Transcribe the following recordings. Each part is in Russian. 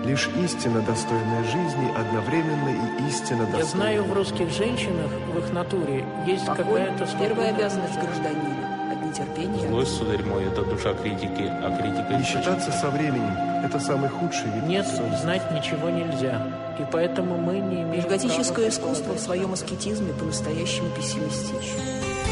Лишь истина, достойная жизни, одновременно и истина достойная. Я знаю, в русских женщинах, в их натуре есть какая-то... Первая обязанность гражданина. Нетерпение. Злость, сударь мой, это душа критики, а критика... Не считаться со временем – это самый худший вид. Нет, знать ничего нельзя. И поэтому мы не имеем... Готическое искусство в своем аскетизме по-настоящему пессимистично.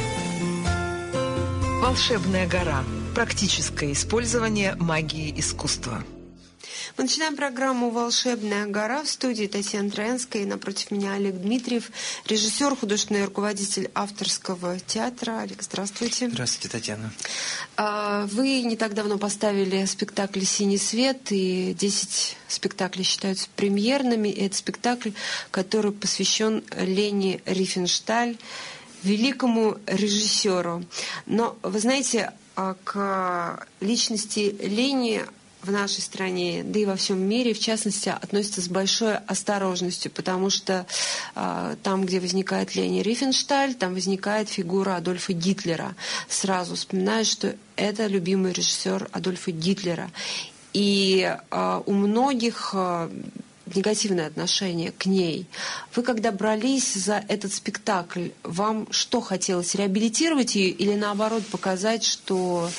Волшебная гора. Практическое использование магии искусства. Мы начинаем программу «Волшебная гора». В студии Татьяна Троянская и напротив меня Олег Дмитриев, режиссер, художественный руководитель авторского театра. Олег, здравствуйте. Здравствуйте, Татьяна. Вы не так давно поставили спектакль «Синий свет», и 10 спектаклей считаются премьерными. И это спектакль, который посвящен Лене Рифеншталь, великому режиссеру. Но, вы знаете, к личности Лени в нашей стране, да и во всем мире, в частности, относятся с большой осторожностью, потому что там, где возникает Лени Рифеншталь, там возникает фигура Адольфа Гитлера. Сразу вспоминаю, что это любимый режиссер Адольфа Гитлера. И у многих негативное отношение к ней. Вы, когда брались за этот спектакль, вам что хотелось, реабилитировать ее или, наоборот, показать, что...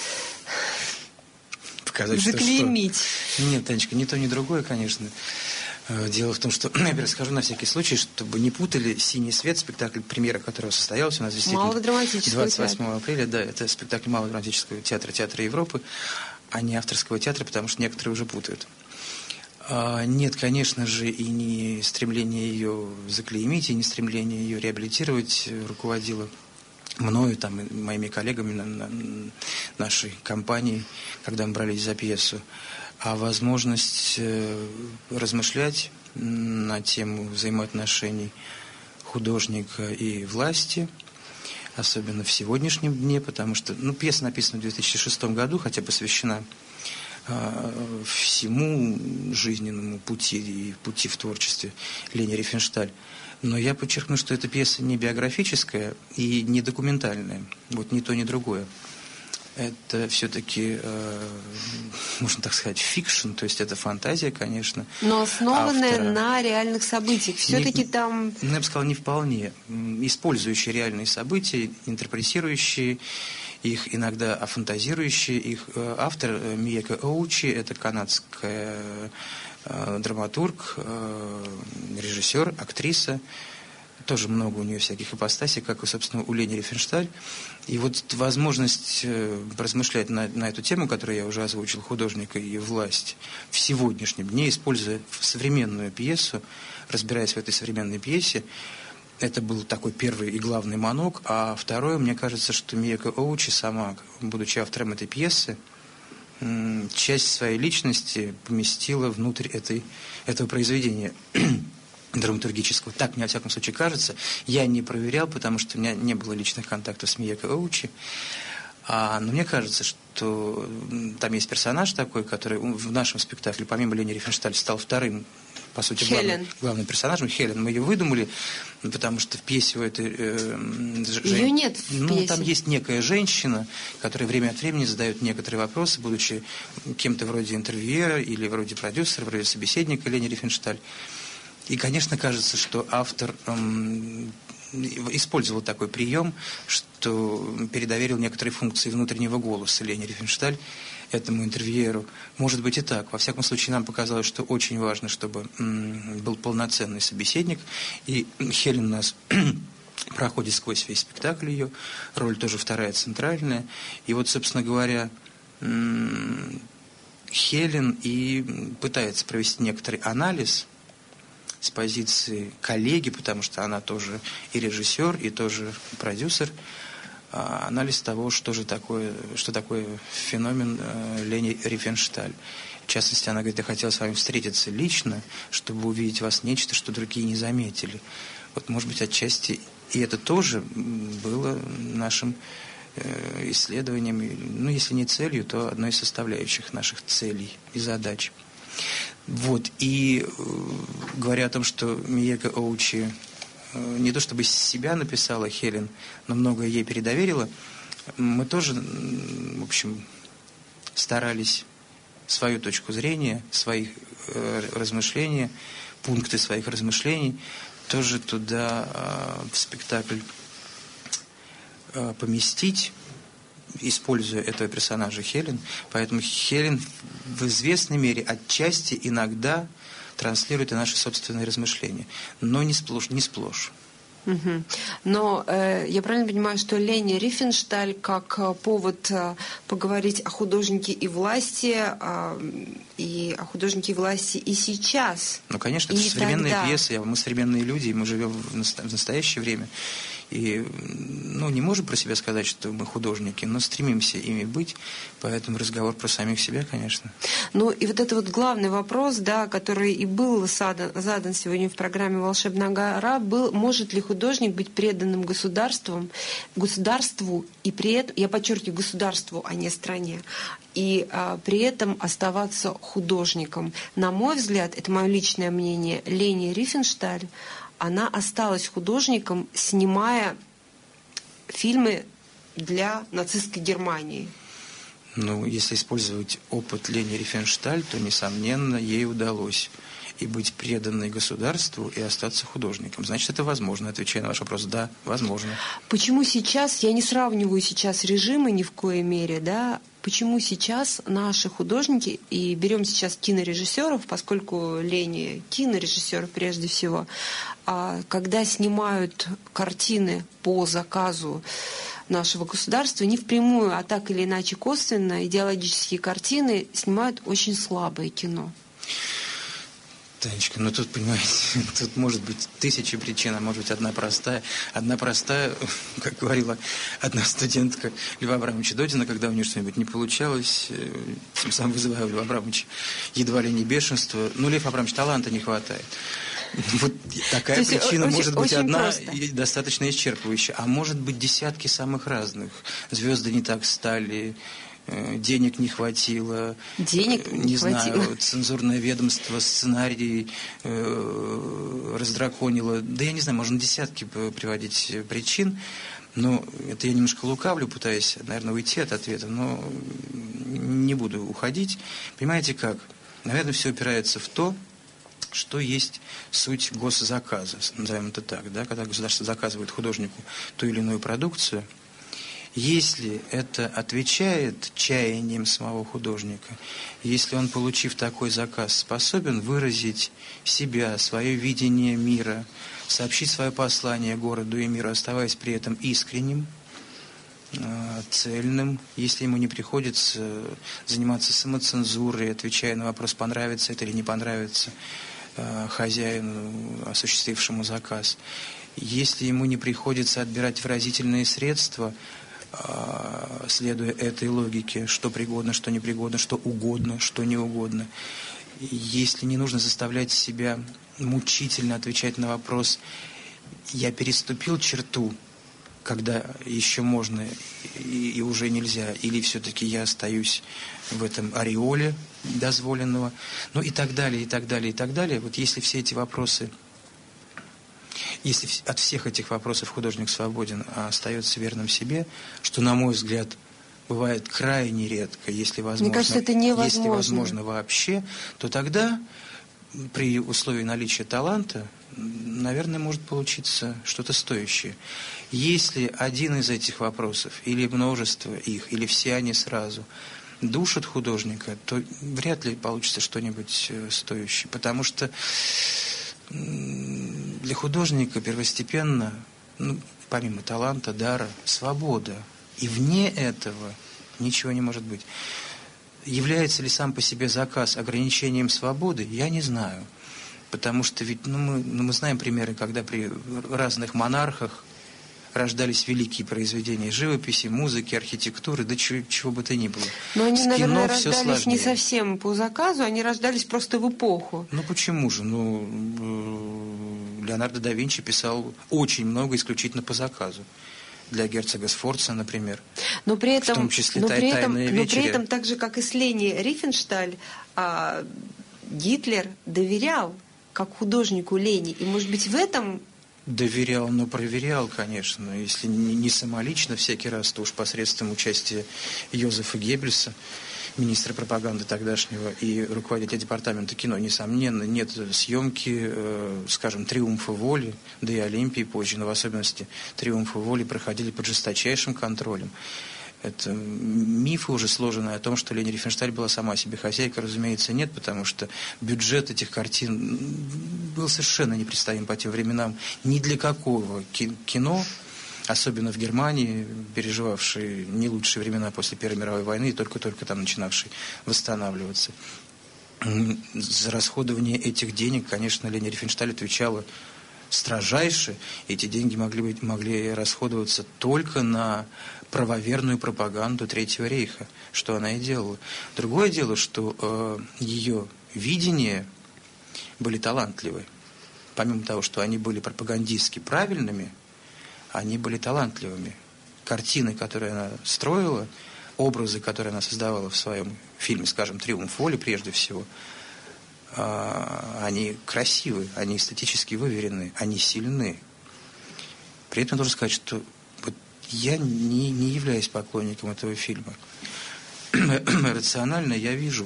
заклеймить? Что? Нет, Танечка, ни то, ни другое, конечно. Дело в том, что, я расскажу на всякий случай, чтобы не путали «Синий свет», спектакль, премьера которого состоялась у нас действительно 28 апреля. Да, это спектакль Малого драматического театра, Театра Европы, а не авторского театра, потому что некоторые уже путают. Нет, конечно же, и не стремление ее заклеймить, и не стремление ее реабилитировать руководило мною, там, и моими коллегами нашей компании, когда мы брались за пьесу, а возможность размышлять на тему взаимоотношений художника и власти, особенно в сегодняшнем дне, потому что пьеса написана в 2006 году, хотя посвящена всему жизненному пути и пути в творчестве Лени Рифеншталь. Но я подчеркну, что эта пьеса не биографическая и не документальная. Вот ни то, ни другое. Это все-таки, можно так сказать, фикшн, то есть это фантазия, конечно. Но основанная на реальных событиях. Все-таки там... Я бы сказал, не вполне. Использующие реальные события, интерпретирующие их, иногда афантазирующие их. Автор Миеко Оучи, это канадская драматург, режиссер, актриса. Тоже много у нее всяких ипостасей, как и, собственно, у Лени Рифеншталь. И вот возможность поразмышлять на эту тему, которую я уже озвучил, художника и власть, в сегодняшнем дне, используя современную пьесу, разбираясь в этой современной пьесе, это был такой первый и главный монолог. А второе, мне кажется, что Миеко Оучи сама, будучи автором этой пьесы, часть своей личности поместила внутрь этого произведения драматургического. Так мне, во всяком случае, кажется. Я не проверял, потому что у меня не было личных контактов с Миеко Оучи. Но мне кажется, что там есть персонаж такой, который в нашем спектакле, помимо Лени Рифеншталь, стал вторым, по сути, главным персонажем. Хелен. Мы ее выдумали, потому что в пьесе у этой ее нет в пьесе. Там есть некая женщина, которая время от времени задает некоторые вопросы, будучи кем-то вроде интервьюера или вроде продюсера, вроде собеседника Лени Рифеншталь. И, конечно, кажется, что автор использовал такой прием, что передоверил некоторые функции внутреннего голоса Лене Рифеншталь этому интервьюеру. Может быть и так. Во всяком случае, нам показалось, что очень важно, чтобы был полноценный собеседник. И Хелен у нас проходит сквозь весь спектакль ее. Роль тоже вторая, центральная. И вот, собственно говоря, Хелен и пытается провести некоторый анализ с позиции коллеги, потому что она тоже и режиссер, и тоже продюсер, анализ того, что такое феномен Лени Рифеншталь. В частности, она говорит: я хотела с вами встретиться лично, чтобы увидеть вас нечто, что другие не заметили. Вот, может быть, отчасти и это тоже было нашим исследованием, если не целью, то одной из составляющих наших целей и задач. Вот, и говоря о том, что Миеко Оучи не то чтобы себя написала Хелен, но многое ей передоверила, мы тоже, в общем, старались свою точку зрения, своих размышлений, пункты своих размышлений тоже туда в спектакль поместить, используя этого персонажа Хелен. Поэтому Хелен в известной мере отчасти иногда транслирует и наши собственные размышления, но не сплошь. Угу. Но я правильно понимаю, что Лени Рифеншталь как повод поговорить о художнике и власти, и о художнике и власти и сейчас. Ну, конечно, это современные пьесы, мы современные люди, и мы живем в настоящее время. И не можем про себя сказать, что мы художники, но стремимся ими быть, поэтому разговор про самих себя, конечно. Ну и вот это вот главный вопрос, да, который и был задан сегодня в программе «Волшебная гора», был: может ли художник быть преданным государству, и при этом, я подчеркиваю, государству, а не стране, и при этом оставаться художником. На мой взгляд, это мое личное мнение, Лени Рифеншталь, она осталась художником, снимая фильмы для нацистской Германии. Ну, если использовать опыт Лени Рифеншталь, то, несомненно, ей удалось и быть преданной государству, и остаться художником. Значит, это возможно. Отвечая на ваш вопрос, да, возможно. Почему сейчас, я не сравниваю сейчас режимы ни в коей мере, да, почему сейчас наши художники, и берем сейчас кинорежиссеров, поскольку Лени кинорежиссер прежде всего, когда снимают картины по заказу нашего государства, не впрямую, а так или иначе косвенно, идеологические картины снимают очень слабое кино. Танечка, тут, понимаете, тут может быть тысячи причин, а может быть одна простая. Одна простая, как говорила одна студентка Льва Абрамовича Додина, когда у нее что-нибудь не получалось, тем самым вызывая у Льва Абрамовича едва ли не бешенство. Лев Абрамович, таланта не хватает. Вот такая причина может быть одна и достаточно исчерпывающая. А может быть десятки самых разных. Звезды не так стали, денег не хватило, не знаю, цензурное ведомство сценарий раздраконило. Да я не знаю, можно десятки приводить причин, но это я немножко лукавлю, пытаясь, наверное, уйти от ответа, но не буду уходить. Понимаете как? Наверное, все упирается в то, что есть суть госзаказа, назовем это так, да, когда государство заказывает художнику ту или иную продукцию. Если это отвечает чаяниям самого художника, если он, получив такой заказ, способен выразить себя, свое видение мира, сообщить свое послание городу и миру, оставаясь при этом искренним, цельным, если ему не приходится заниматься самоцензурой, отвечая на вопрос, понравится это или не понравится хозяину, осуществившему заказ, если ему не приходится отбирать выразительные средства, следуя этой логике, что пригодно, что непригодно, что угодно, что не угодно. Если не нужно заставлять себя мучительно отвечать на вопрос «я переступил черту», когда еще можно и уже нельзя, или все-таки я остаюсь в этом ореоле дозволенного, и так далее, и так далее, и так далее. Вот если все эти вопросы... Если от всех этих вопросов художник свободен, а остается верным себе, что, на мой взгляд, бывает крайне редко, если возможно, мне кажется, это невозможно. Если возможно вообще, то тогда при условии наличия таланта, наверное, может получиться что-то стоящее. Если один из этих вопросов, или множество их, или все они сразу душат художника, то вряд ли получится что-нибудь стоящее, потому что для художника первостепенно, помимо таланта, дара, свобода. И вне этого ничего не может быть. Является ли сам по себе заказ ограничением свободы, я не знаю. Потому что ведь мы знаем примеры, когда при разных монархах рождались великие произведения живописи, музыки, архитектуры, да чего бы то ни было. Но они, наверное, рождались сложнее. Не совсем по заказу, они рождались просто в эпоху. Почему же? Леонардо да Винчи писал очень много исключительно по заказу. Для герцога Сфорца, например. Но при этом, в том числе «Тайная вечеря». Но при этом, так же, как и с Лени Рифеншталь, Гитлер доверял как художнику Лени. И, может быть, в этом... Доверял, но проверял, конечно. Если не самолично всякий раз, то уж посредством участия Йозефа Геббельса министра пропаганды тогдашнего и руководителя департамента кино. Несомненно, нет съемки, скажем, «Триумфа воли», да и «Олимпии» позже, но в особенности «Триумфа воли» проходили под жесточайшим контролем. Это мифы уже сложенные о том, что Лени Рифеншталь была сама себе хозяйка, разумеется, нет, потому что бюджет этих картин был совершенно непредставим по тем временам ни для какого кино, особенно в Германии, переживавшей не лучшие времена после Первой мировой войны и только-только там начинавшей восстанавливаться. За расходование этих денег, конечно, Лени Рифеншталь отвечала строжайше. Эти деньги могли расходоваться только на правоверную пропаганду Третьего рейха, что она и делала. Другое дело, что ее видения были талантливы. Помимо того, что они были пропагандистски правильными, они были талантливыми. Картины, которые она строила, образы, которые она создавала в своем фильме, скажем, «Триумф воли» прежде всего, они красивы, они эстетически выверены, они сильны. При этом должен сказать, что вот я не являюсь поклонником этого фильма. Рационально я вижу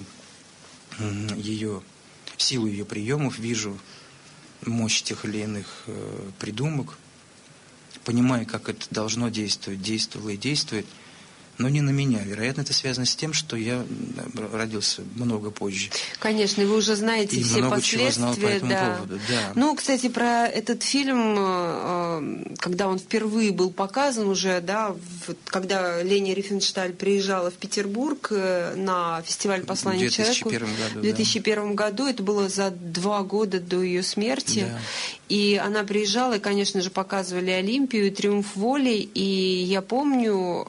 силу ее приемов, вижу мощь тех или иных придумок, понимаю, как это должно действовать, действовало и действует, но не на меня. Вероятно, это связано с тем, что я родился много позже. Конечно, и вы уже знаете и все много последствия. Чего знал по этому поводу, да. Ну, кстати, про этот фильм, когда он впервые был показан уже, да, когда Лени Рифеншталь приезжала в Петербург на фестиваль «Послание человеку» в 2001 году, это было за 2 года до ее смерти. Да. И она приезжала, и, конечно же, показывали «Олимпию», «Триумф воли», и я помню,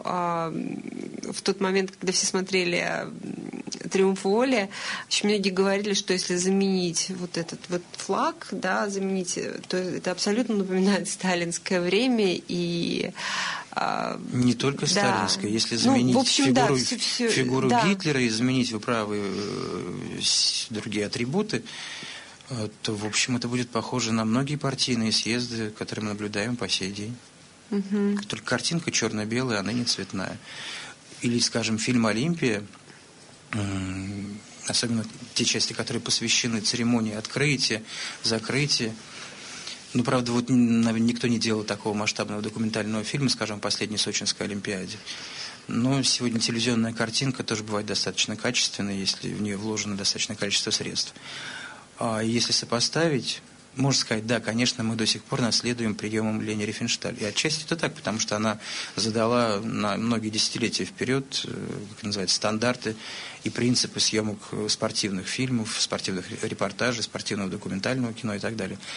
в тот момент, когда все смотрели «Триумф воли», очень многие говорили, что если заменить вот этот вот флаг, да, заменить, то это абсолютно напоминает сталинское время и... Не только сталинское. Если заменить фигуру Гитлера и заменить, вы правы, другие атрибуты, то, в общем, это будет похоже на многие партийные съезды, которые мы наблюдаем по сей день. Угу. Только картинка черно-белая, она не цветная. Или, скажем, фильм «Олимпия», особенно те части, которые посвящены церемонии открытия, закрытия. Ну, правда, вот никто не делал такого масштабного документального фильма, скажем, «Последней Сочинской Олимпиаде». Но сегодня телевизионная картинка тоже бывает достаточно качественной, если в нее вложено достаточное количество средств. А если сопоставить, можно сказать, да, конечно, мы до сих пор наследуем приемам Лени Рифеншталь. И отчасти это так, потому что она задала на многие десятилетия вперед, как называется, стандарты и принципы съемок спортивных фильмов, спортивных репортажей, спортивного документального кино и так далее.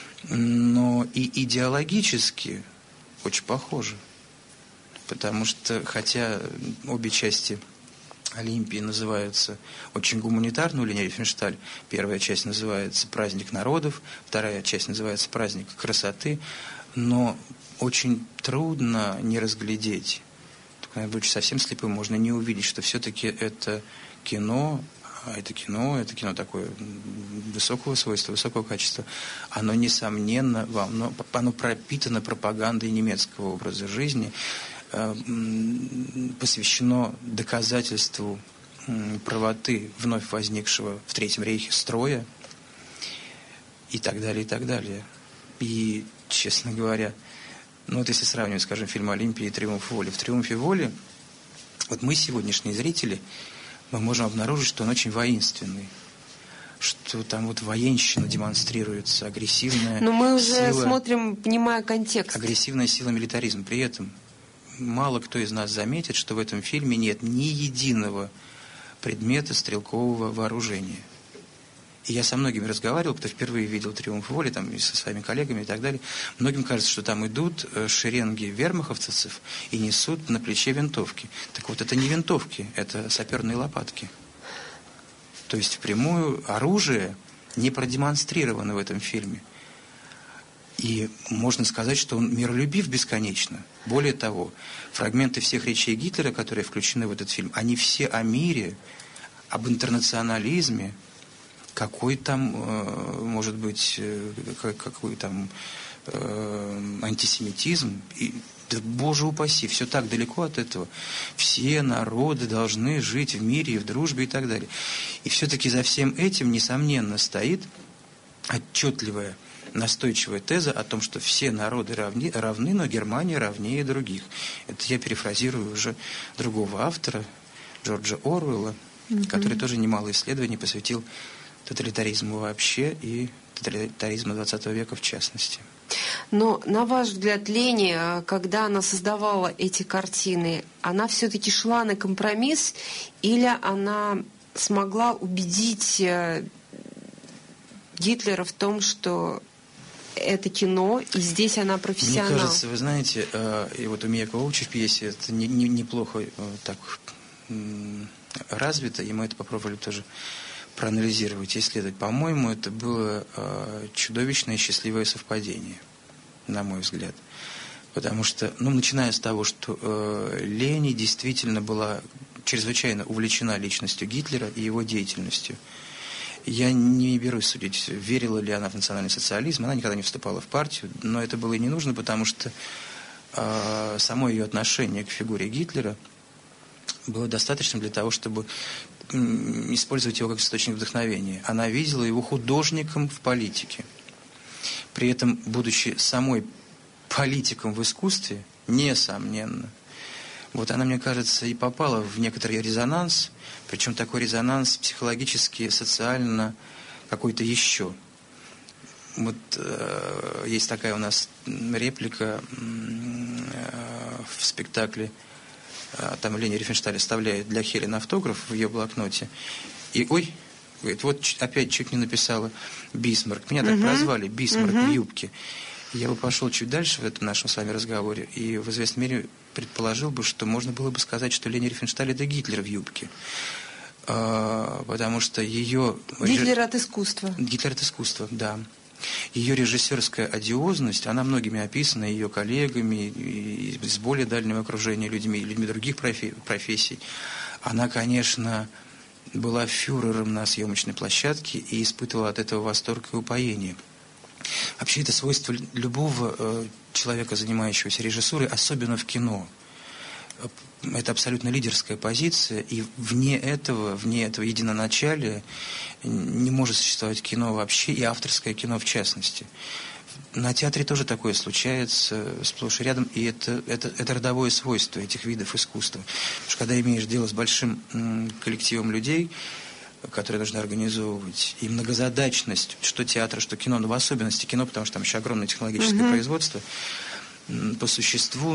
Но и идеологически очень похоже. Потому что, хотя обе части Олимпии называются очень гуманитарно у Лени Рифеншталь. Первая часть называется «Праздник народов», вторая часть называется «Праздник красоты», но очень трудно не разглядеть. Будучи совсем слепым, можно не увидеть, что все-таки это кино такое высокого свойства, высокого качества. Оно, несомненно, оно пропитано пропагандой немецкого образа жизни, посвящено доказательству правоты вновь возникшего в Третьем рейхе строя и так далее, и так далее. И, честно говоря, вот если сравнивать, скажем, фильм «Олимпия» и «Триумф воли», в «Триумфе воли» вот мы, сегодняшние зрители, мы можем обнаружить, что он очень воинственный, что там вот военщина демонстрируется, агрессивная сила. Но мы уже смотрим, понимая контекст. Агрессивная сила милитаризма. При этом мало кто из нас заметит, что в этом фильме нет ни единого предмета стрелкового вооружения. И я со многими разговаривал, кто впервые видел «Триумф воли», там, и со своими коллегами и так далее. Многим кажется, что там идут шеренги вермаховцев и несут на плече винтовки. Так вот, это не винтовки, это саперные лопатки. То есть впрямую оружие не продемонстрировано в этом фильме. И можно сказать, что он миролюбив бесконечно. Более того, фрагменты всех речей Гитлера, которые включены в этот фильм, они все о мире, об интернационализме, какой там, может быть, какой там антисемитизм. И Да, боже упаси, все так далеко от этого. Все народы должны жить в мире и в дружбе и так далее. И все-таки за всем этим, несомненно, стоит отчетливая, настойчивая теза о том, что все народы равны, но Германия равнее других. Это я перефразирую уже другого автора, Джорджа Оруэлла, который тоже немало исследований посвятил тоталитаризму вообще и тоталитаризму XX века в частности. Но, на ваш взгляд, Лени, когда она создавала эти картины, она все-таки шла на компромисс или она смогла убедить Гитлера в том, что это кино, и здесь она профессионал? Мне кажется, вы знаете, и вот у Мияко Оучи в пьесе это неплохо так развито, и мы это попробовали тоже проанализировать и исследовать. По-моему, это было чудовищное счастливое совпадение, на мой взгляд. Потому что, начиная с того, что Лени действительно была чрезвычайно увлечена личностью Гитлера и его деятельностью. Я не берусь судить, верила ли она в национальный социализм. Она никогда не вступала в партию, но это было и не нужно, потому что само ее отношение к фигуре Гитлера было достаточным для того, чтобы использовать его как источник вдохновения. Она видела его художником в политике. При этом, будучи самой политиком в искусстве, несомненно, вот она, мне кажется, и попала в некоторый резонанс, причем такой резонанс психологически, социально, какой-то еще. Вот есть такая у нас реплика в спектакле, там Лени Рифеншталь оставляет для Хелен автограф в ее блокноте, и говорит, вот опять чуть не написала Бисмарк. Меня так прозвали, Бисмарк в юбке. Я бы пошел чуть дальше в этом нашем с вами разговоре и в известной мере предположил бы, что можно было бы сказать, что Лени Рифеншталь — это Гитлер в юбке. Потому что ее... Гитлер от искусства. Гитлер от искусства, да. Ее режиссерская одиозность, она многими описана, ее коллегами, и из более дальнего окружения людьми других профессий. Она, конечно, была фюрером на съемочной площадке и испытывала от этого восторг и упоение. Вообще, это свойство любого человека, занимающегося режиссурой, особенно в кино. Это абсолютно лидерская позиция, и вне этого единоначалия не может существовать кино вообще, и авторское кино в частности. На театре тоже такое случается сплошь и рядом, и это родовое свойство этих видов искусства. Потому что когда имеешь дело с большим коллективом людей, которые должны организовывать, и многозадачность, что театр, что кино, но в особенности кино, потому что там еще огромное технологическое производство, по существу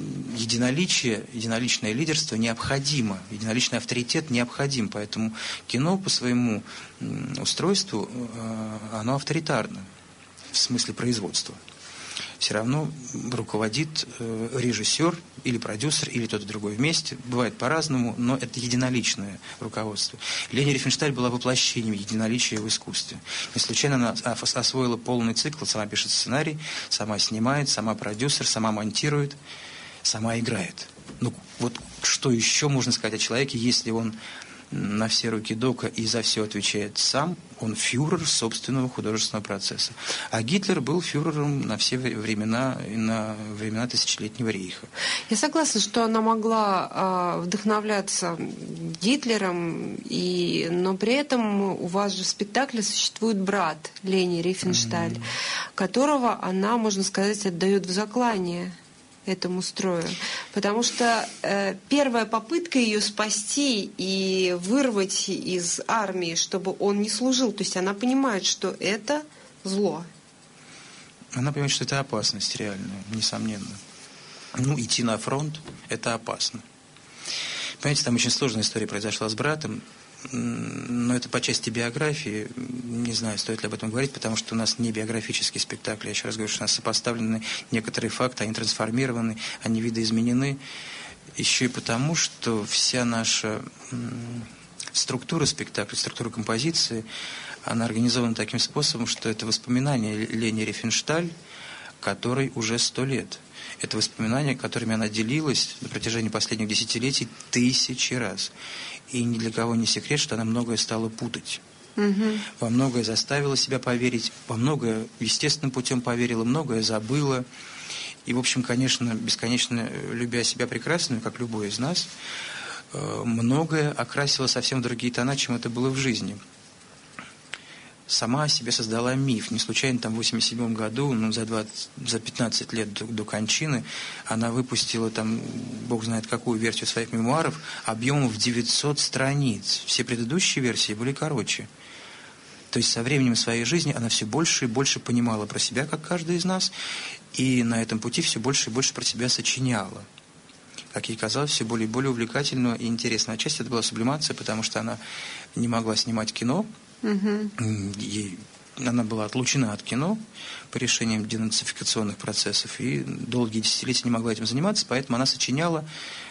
единоличное лидерство необходимо, единоличный авторитет необходим, поэтому кино по своему устройству, оно авторитарно в смысле производства. Все равно руководит режиссер или продюсер, или тот и другой вместе. Бывает по-разному, но это единоличное руководство. Лени Рифеншталь была воплощением единоличия в искусстве. Не случайно она освоила полный цикл, сама пишет сценарий, сама снимает, сама продюсер, сама монтирует, сама играет. Вот что еще можно сказать о человеке, если он на все руки дока и за все отвечает сам, он фюрер собственного художественного процесса. А Гитлер был фюрером на все времена и на времена Тысячелетнего рейха. Я согласна, что она могла вдохновляться Гитлером, но при этом у вас же в спектакле существует брат Лени Рифеншталь, которого она, можно сказать, отдает в заклание этому строю. Потому что первая попытка ее спасти и вырвать из армии, чтобы он не служил, то есть она понимает, что это зло. Она понимает, что это опасность реальная, несомненно. Идти на фронт – это опасно. Понимаете, там очень сложная история произошла с братом, но это по части биографии, не знаю, стоит ли об этом говорить, потому что у нас не биографический спектакль, я еще раз говорю, что у нас сопоставлены некоторые факты, они трансформированы, они видоизменены, еще и потому, что вся наша структура спектакля, структура композиции, она организована таким способом, что это воспоминания Лени Рифеншталь, которой уже 100 лет. Это воспоминания, которыми она делилась на протяжении последних десятилетий 1000 раз. И ни для кого не секрет, что она многое стала путать. Во многое заставила себя поверить, во многое естественным путем поверила, многое забыла. И, в общем, конечно, бесконечно любя себя прекрасную, как любой из нас, многое окрасило совсем в другие тона, чем это было в жизни. Сама о себе создала миф. Не случайно там в 1987 году, за 15 лет до кончины, она выпустила там, бог знает какую версию своих мемуаров, объемом в 900 страниц. Все предыдущие версии были короче. То есть со временем своей жизни она все больше и больше понимала про себя, как каждый из нас, и на этом пути все больше и больше про себя сочиняла. Как ей казалось, все более и более увлекательного и интересного. Отчасти это была сублимация, потому что она не могла снимать кино. Она была отлучена от кино по решениям денацификационных процессов и долгие десятилетия не могла этим заниматься, поэтому она сочиняла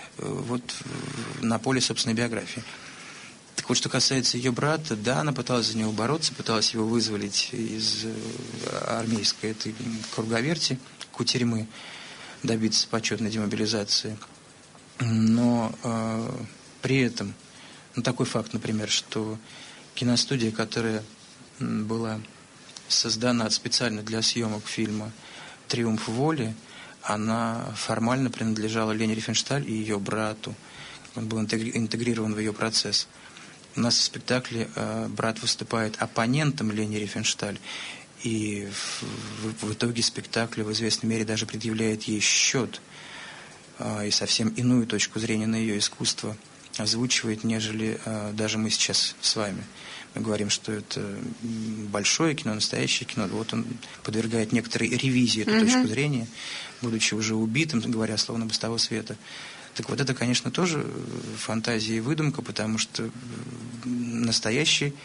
на поле собственной биографии. Так вот, что касается ее брата, да, она пыталась за него бороться, пыталась его вызволить из армейской этой круговерти, кутерьмы, добиться почетной демобилизации. Но при этом, такой факт, например, что киностудия, которая была создана специально для съемок фильма «Триумф воли», она формально принадлежала Лене Рифеншталь и ее брату. Он был интегрирован в ее процесс. У нас в спектакле брат выступает оппонентом Лене Рифеншталь, и в итоге спектакля в известной мере даже предъявляет ей счет и совсем иную точку зрения на ее искусство озвучивает, нежели даже мы сейчас с вами. Мы говорим, что это большое кино, настоящее кино. Вот он подвергает некоторой ревизии эту точку зрения, будучи уже убитым, говоря словно бы с того света. Так вот это, конечно, тоже фантазия и выдумка, потому что настоящий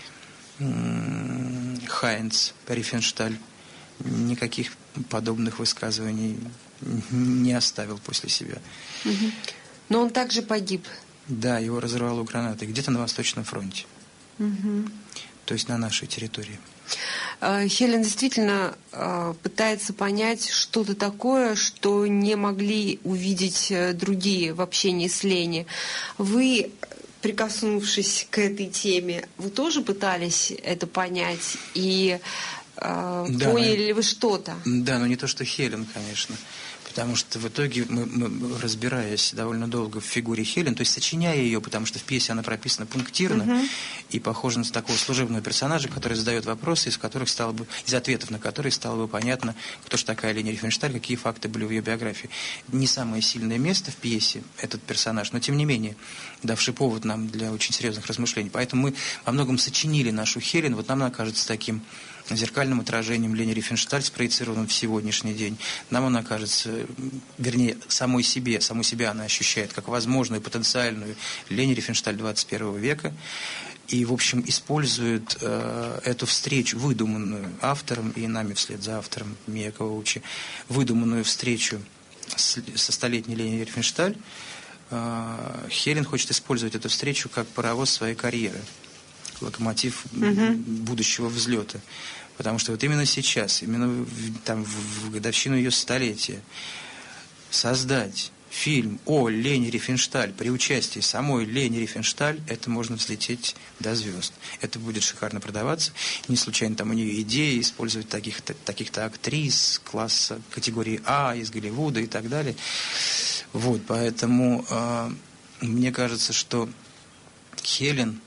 Хайнц Рифеншталь никаких подобных высказываний не оставил после себя. Но он также погиб. Да, его разорвало гранатой где-то на Восточном фронте. То есть на нашей территории. Хелен действительно пытается понять что-то такое, что не могли увидеть другие в общении с Лени. Вы, прикоснувшись к этой теме, вы тоже пытались это понять? И поняли ли вы что-то? Да, но не то, что Хелен, конечно. Потому что в итоге мы, разбираясь довольно долго в фигуре Хелен, то есть сочиняя ее, потому что в пьесе она прописана пунктирно и похожа на такого служебного персонажа, который задает вопросы, из ответов на которые стало бы понятно, кто же такая Лени Рифеншталь, какие факты были в ее биографии. Не самое сильное место в пьесе этот персонаж, но тем не менее давший повод нам для очень серьезных размышлений. Поэтому мы во многом сочинили нашу Хелен, вот нам она кажется таким зеркальным отражением Лени Рифеншталь, спроецированным в сегодняшний день. Нам она кажется, вернее, саму себя она ощущает как возможную, потенциальную Лени Рифеншталь 21 века. И, в общем, использует эту встречу, выдуманную автором и нами вслед за автором Мия Коучи, выдуманную встречу со столетней Лени Рифеншталь. Хелен хочет использовать эту встречу как паровоз своей карьеры, локомотив будущего взлета. Потому что вот именно сейчас, именно в годовщину ее столетия, создать фильм о Лене Рифеншталь при участии самой Лени Рифеншталь, это можно взлететь до звезд. Это будет шикарно продаваться. Не случайно там у нее идеи использовать таких-то актрис класса категории А из Голливуда и так далее. Вот, поэтому мне кажется, что Хелен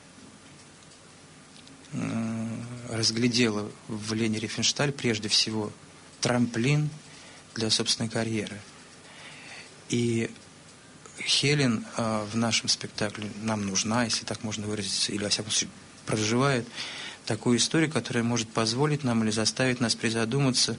разглядела в Лене Рифеншталь прежде всего трамплин для собственной карьеры. И Хелен в нашем спектакле нам нужна, если так можно выразиться, или во всяком случае проживает такую историю, которая может позволить нам или заставить нас призадуматься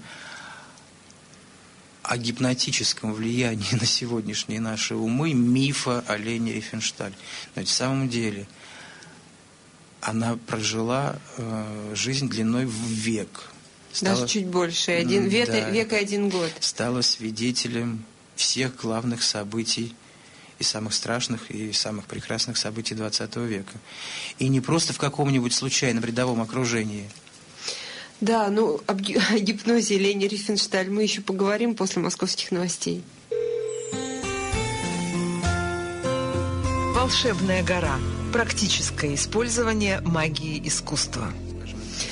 о гипнотическом влиянии на сегодняшние наши умы мифа о Лене Рифеншталь. Но ведь в самом деле она прожила жизнь длиной в век. Даже чуть больше, век и 1 год. Стала свидетелем всех главных событий, и самых страшных, и самых прекрасных событий 20 века. И не просто в каком-нибудь случайном рядовом окружении. Да, о гипнозе Лени Рифеншталь мы еще поговорим после московских новостей. «Волшебная гора». Практическое использование магии искусства.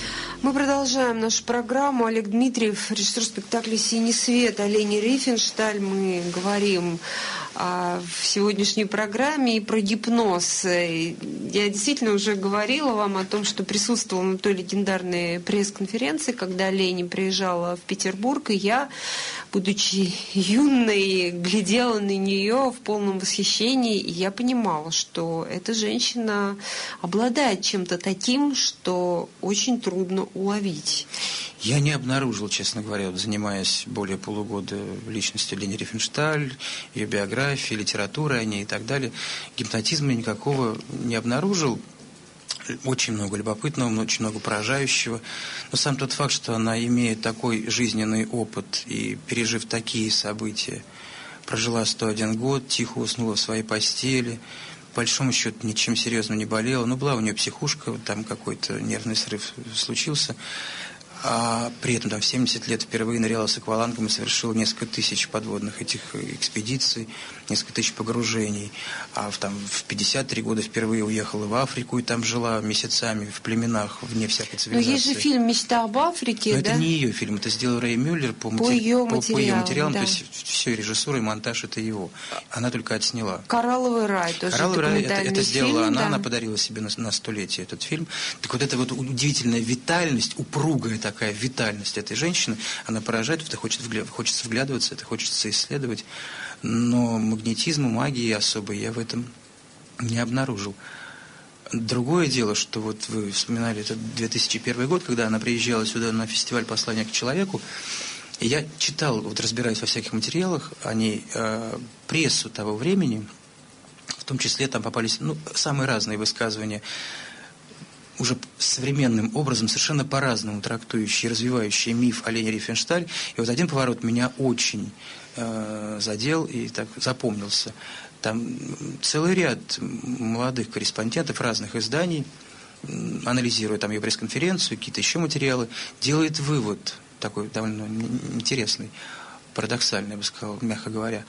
Мы продолжаем нашу программу. Олег Дмитриев, режиссер спектакля «Синий свет», о Лене Рифеншталь. Мы говорим в сегодняшней программе и про гипноз. Я действительно уже говорила вам о том, что присутствовала на той легендарной пресс-конференции, когда Лени приезжала в Петербург, и я, будучи юной, глядела на нее в полном восхищении, и я понимала, что эта женщина обладает чем-то таким, что очень трудно уловить. Я не обнаружил, честно говоря, занимаясь более полугода личностью Лени Рифеншталь, ее биографией, литературой о ней и так далее, гипнотизма никакого не обнаружил. Очень много любопытного, очень много поражающего. Но сам тот факт, что она имеет такой жизненный опыт и, пережив такие события, прожила 101 год, тихо уснула в своей постели, по большому счету ничем серьезным не болела. Ну, была у нее психушка, там какой-то нервный срыв случился. А при этом там в 70 лет впервые ныряла с аквалангом и совершила несколько тысяч подводных этих экспедиций, несколько тысяч погружений. А в 53 года впервые уехала в Африку и там жила месяцами в племенах, вне всякой цивилизации. Но есть же фильм «Мечта об Африке», но да? это не ее фильм, это сделал Рэй Мюллер по ее материалам, да. То есть все режиссура и монтаж это его. Она только отсняла. «Коралловый рай» тоже. «Коралловый рай» это сделала фильм, она подарила себе на столетие этот фильм. Так вот эта вот удивительная витальность, упругая такая витальность этой женщины, она поражает, в это хочется вглядываться, это хочется исследовать, но магнетизма, магии особой я в этом не обнаружил. Другое дело, что вот вы вспоминали этот 2001 год, когда она приезжала сюда на фестиваль «Послание к человеку», и я читал, вот разбираясь во всяких материалах о ней, прессу того времени, в том числе там попались самые разные высказывания, уже современным образом, совершенно по-разному трактующие, развивающие миф о Лене Рифеншталь. И вот один поворот меня очень задел и так запомнился. Там целый ряд молодых корреспондентов разных изданий, анализируя там ее пресс-конференцию, какие-то еще материалы, делает вывод, такой довольно интересный, парадоксальный, я бы сказал, мягко говоря,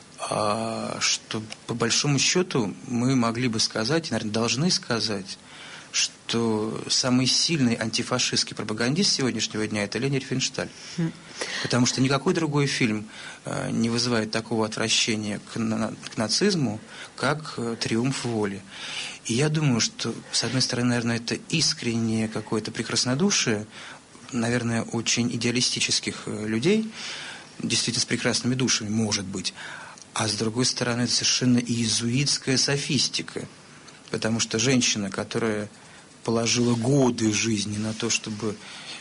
что по большому счету мы могли бы сказать, и, наверное, должны сказать, что самый сильный антифашистский пропагандист сегодняшнего дня – это Лени Рифеншталь. Потому что никакой другой фильм не вызывает такого отвращения к нацизму, как «Триумф воли». И я думаю, что, с одной стороны, наверное, это искреннее какое-то прекраснодушие, наверное, очень идеалистических людей, действительно с прекрасными душами, может быть. А с другой стороны, это совершенно иезуитская софистика. Потому что женщина, которая положила годы жизни на то, чтобы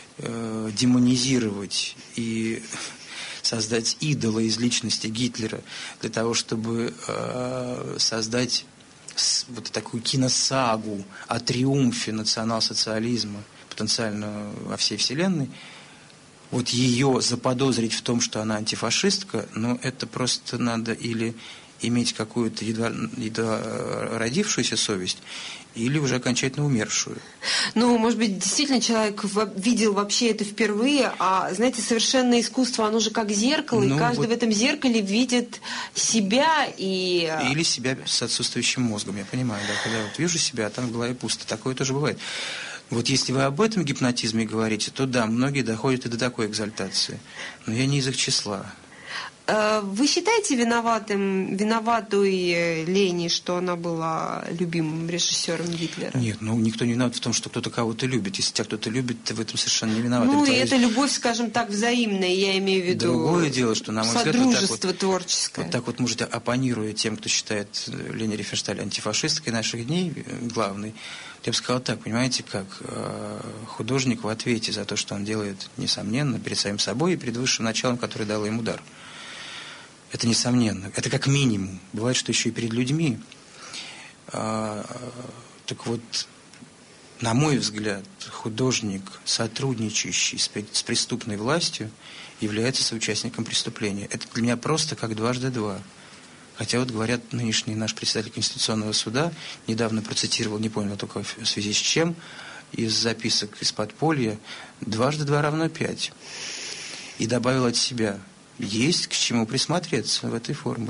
демонизировать и создать идола из личности Гитлера, для того, чтобы создать вот такую киносагу о триумфе национал-социализма, потенциально во всей вселенной, вот ее заподозрить в том, что она антифашистка, это просто надо или иметь какую-то едва родившуюся совесть, или уже окончательно умершую. Может быть, действительно человек видел вообще это впервые, а, знаете, совершенное искусство, оно же как зеркало, и каждый в этом зеркале видит себя и... Или себя с отсутствующим мозгом, я понимаю, да, когда вот вижу себя, а там в голове пусто, такое тоже бывает. Вот если вы об этом гипнотизме говорите, то да, многие доходят и до такой экзальтации, но я не из их числа. Вы считаете виноватой Лени, что она была любимым режиссером Гитлера? Нет, никто не виноват в том, что кто-то кого-то любит. Если тебя кто-то любит, ты в этом совершенно не виноват. И это любовь, скажем так, взаимная, я имею в виду. Другое дело, что, на мой взгляд, содружество творческое. Вот так вот можете, оппонируя тем, кто считает Лену Рифеншталь антифашисткой наших дней, главной, я бы сказал так, понимаете, как художник в ответе за то, что он делает, несомненно, перед самим собой и перед высшим началом, которое дало им удар. Это несомненно. Это как минимум. Бывает, что еще и перед людьми. Так вот, на мой взгляд, художник, сотрудничающий с преступной властью, является соучастником преступления. Это для меня просто как дважды два. Хотя вот говорят, нынешний наш председатель Конституционного суда недавно процитировал, не понял только в связи с чем, из записок из подполья, дважды два равно 5. И добавил от себя: есть к чему присмотреться в этой формуле.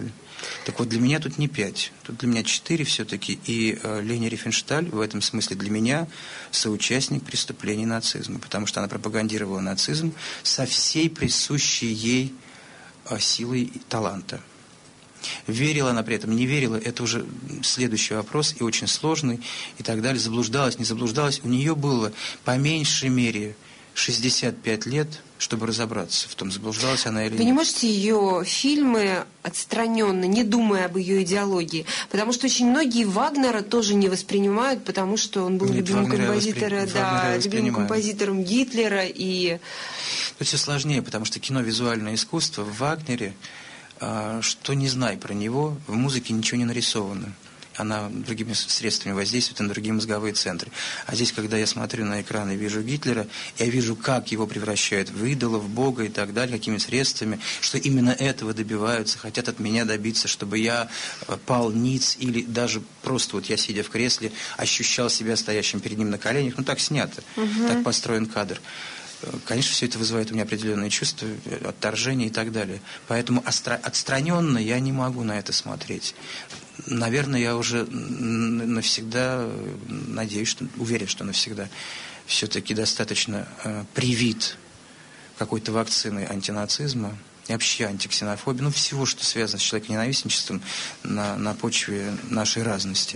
Так вот, для меня тут не 5, тут для меня 4 все-таки. И Лени Рифеншталь в этом смысле для меня соучастник преступлений нацизма, потому что она пропагандировала нацизм со всей присущей ей силой и таланта. Верила она при этом, не верила, это уже следующий вопрос, и очень сложный, и так далее. Заблуждалась, не заблуждалась. У нее было по меньшей мере 65 лет, чтобы разобраться в том, заблуждалась она или нет. Вы не можете ее фильмы отстраненно, не думая об ее идеологии? Потому что очень многие Вагнера тоже не воспринимают, потому что он был любимым композитором Гитлера. И... Тут все сложнее, потому что кино визуальное искусство в Вагнере, что не знай про него, в музыке ничего не нарисовано. Она другими средствами воздействует на другие мозговые центры. А здесь, когда я смотрю на экран и вижу Гитлера, я вижу, как его превращают в идола, в бога и так далее, какими средствами, что именно этого добиваются, хотят от меня добиться, чтобы я пал ниц, или даже просто вот я, сидя в кресле, ощущал себя стоящим перед ним на коленях. Ну, так снято, так построен кадр. Конечно, все это вызывает у меня определенные чувства, отторжения и так далее. Поэтому отстраненно я не могу на это смотреть. Наверное, я уже навсегда, надеюсь, что, уверен, что навсегда все-таки достаточно привит какой-то вакцины антинацизма и вообще антиксенофобии, ну, всего, что связано с человеконенавистничеством на почве нашей разности.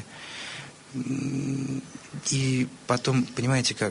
И потом, понимаете как...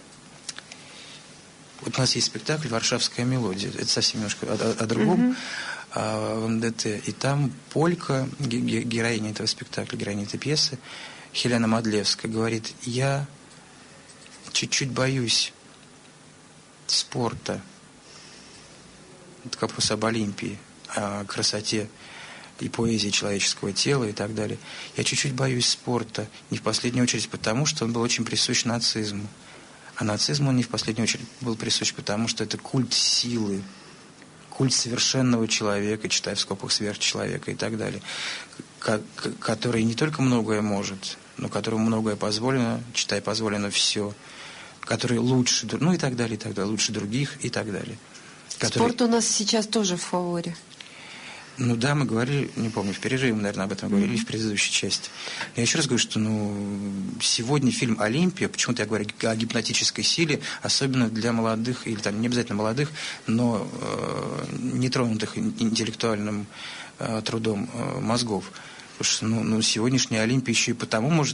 Вот у нас есть спектакль «Варшавская мелодия». Это совсем немножко о другом. В МДТ. И там Полька, героиня этого спектакля, героиня этой пьесы, Хелена Мадлевская, говорит: я чуть-чуть боюсь спорта. Это вопрос об Олимпии, о красоте и поэзии человеческого тела и так далее. Я чуть-чуть боюсь спорта, не в последнюю очередь потому, что он был очень присущ нацизму. А нацизм он не в последнюю очередь был присущ, потому что это культ силы, культ совершенного человека, читая в скобках сверхчеловека и так далее, который не только многое может, но которому многое позволено, читая позволено все, который лучше, ну и так далее, лучше других и так далее. Спорт у нас сейчас тоже в фаворе. Ну да, мы говорили, не помню, в перерыве мы, наверное, об этом говорили в предыдущей части. Я еще раз говорю, что сегодня фильм «Олимпия», почему-то я говорю о гипнотической силе, особенно для молодых, или там не обязательно молодых, но нетронутых интеллектуальным трудом мозгов. Потому что сегодняшняя Олимпия еще и потому может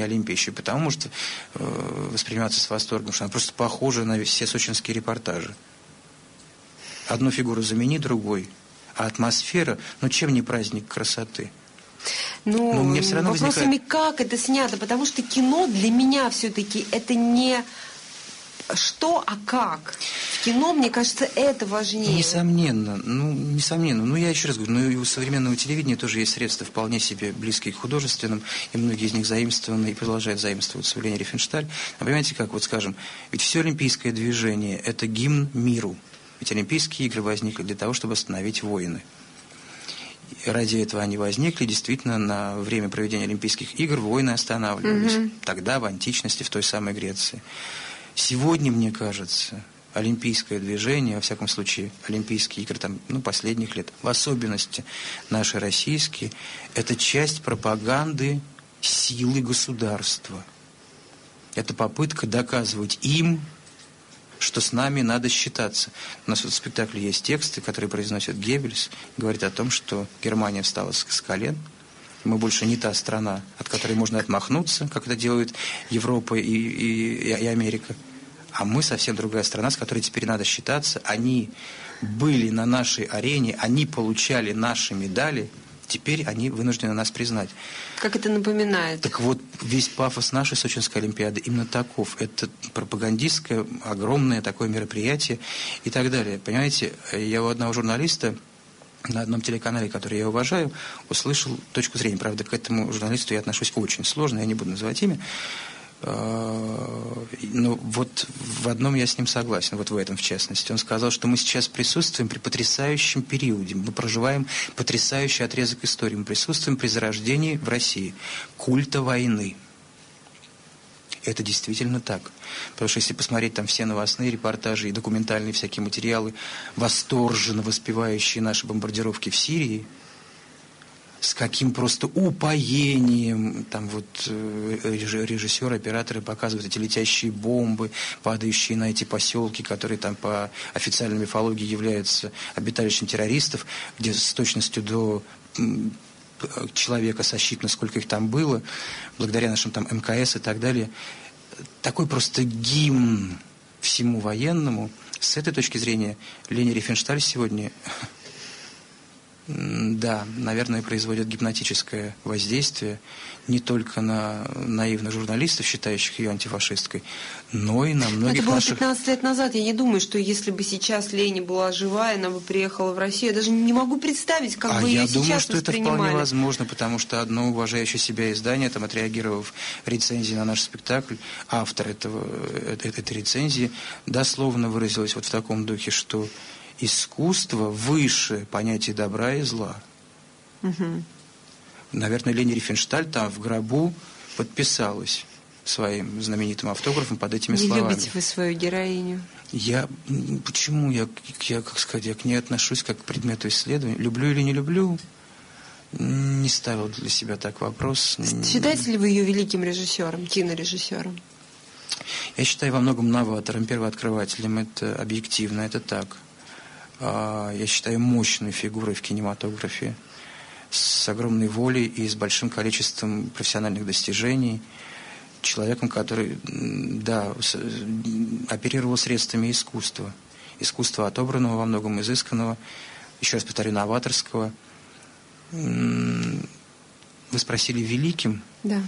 восприниматься с восторгом, что она просто похожа на все сочинские репортажи. Одну фигуру замени другой. А атмосфера, чем не праздник красоты? Мне все равно вопросами, как это снято, потому что кино для меня все-таки это не что, а как. В кино, мне кажется, это важнее. Несомненно. Я еще раз говорю, и у современного телевидения тоже есть средства вполне себе близкие к художественным, и многие из них заимствованы и продолжают заимствоваться у Лени Рифеншталь. А понимаете, как, скажем, ведь все олимпийское движение – это гимн миру. Ведь Олимпийские игры возникли для того, чтобы остановить войны. И ради этого они возникли. Действительно, на время проведения Олимпийских игр войны останавливались. Тогда, в античности, в той самой Греции. Сегодня, мне кажется, олимпийское движение, во всяком случае, Олимпийские игры последних лет, в особенности наши российские, это часть пропаганды силы государства. Это попытка доказывать им, что с нами надо считаться. У нас в спектакле есть тексты, которые произносит Геббельс, говорит о том, что Германия встала с колен, мы больше не та страна, от которой можно отмахнуться, как это делают Европа и Америка, а мы совсем другая страна, с которой теперь надо считаться. Они были на нашей арене, они получали наши медали, теперь они вынуждены нас признать. Как это напоминает? Так вот, весь пафос нашей Сочинской Олимпиады именно таков. Это пропагандистское, огромное такое мероприятие и так далее. Понимаете, я у одного журналиста на одном телеканале, который я уважаю, услышал точку зрения. Правда, к этому журналисту я отношусь очень сложно, я не буду называть имя. Но вот в одном я с ним согласен, вот в этом в частности. Он сказал, что мы сейчас присутствуем при потрясающем периоде, мы проживаем потрясающий отрезок истории, мы присутствуем при зарождении в России культа войны. Это действительно так. Потому что если посмотреть там все новостные репортажи и документальные всякие материалы, восторженно воспевающие наши бомбардировки в Сирии, с каким просто упоением там вот режиссеры, операторы показывают эти летящие бомбы, падающие на эти поселки, которые там по официальной мифологии являются обиталищем террористов, где с точностью до человека сосчитано, сколько их там было, благодаря нашим там МКС и так далее. Такой просто гимн всему военному. С этой точки зрения Лени Рифеншталь сегодня, да, наверное, производит гипнотическое воздействие не только на наивных журналистов, считающих ее антифашисткой, но и на многих наших... Это было 15 лет назад. Я не думаю, что если бы сейчас Лени была жива, она бы приехала в Россию. Я даже не могу представить, как бы ее сейчас воспринимали. Я думаю, что это вполне возможно, потому что одно уважающее себя издание, там, отреагировав рецензии на наш спектакль, автор этой рецензии дословно выразилась вот в таком духе, что искусство выше понятия добра и зла. Угу. Наверное, Лени Рифеншталь там в гробу подписалась своим знаменитым автографом под этими словами. Не любите вы свою героиню? Почему? Как сказать, я к ней отношусь как к предмету исследования. Люблю или не люблю? Не ставил для себя так вопрос. Считаете ли вы ее великим режиссером, кинорежиссером? Я считаю во многом новатором, первооткрывателем. Это объективно, это так. Я считаю мощной фигурой в кинематографе, с огромной волей и с большим количеством профессиональных достижений. Человеком, который, да, оперировал средствами искусства. Искусства отобранного, во многом изысканного, еще раз повторю, новаторского. Вы спросили, великим? Да.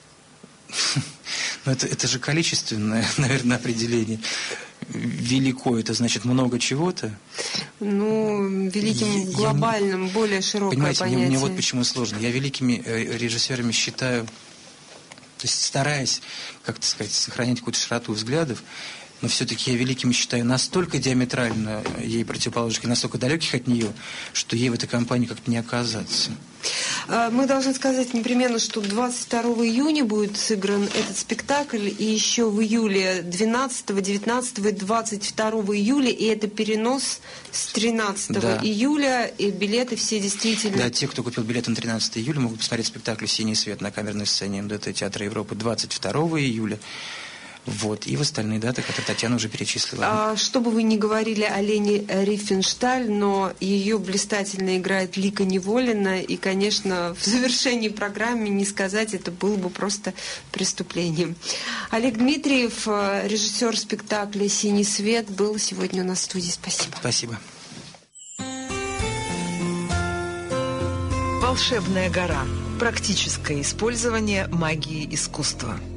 Но это же количественное, наверное, определение. Велико — это значит много чего-то? Ну, великим глобальным, более широкое понимаете, понятие. Мне вот почему сложно. Я великими режиссерами считаю, то есть стараясь, как-то сказать, сохранять какую-то широту взглядов, но все-таки я великими считаю настолько диаметрально ей противоположных и настолько далеких от нее, что ей в этой компании как-то не оказаться. Мы должны сказать непременно, что 22 июня будет сыгран этот спектакль, и еще в июле 12, 19 и 22 июля, и это перенос с 13 июля, и билеты все действительно... Да, те, кто купил билеты на 13 июля, могут посмотреть спектакль «Синий свет» на камерной сцене МДТ Театра Европы 22 июля. Вот, и в остальные даты, которые Татьяна уже перечислила. Что бы вы ни говорили о Лене Рифеншталь, но ее блистательно играет Лика Неволина, и, конечно, в завершении программы не сказать это было бы просто преступлением. Олег Дмитриев, режиссер спектакля «Синий свет», был сегодня у нас в студии. Спасибо. Спасибо. «Волшебная гора». Практическое использование магии искусства.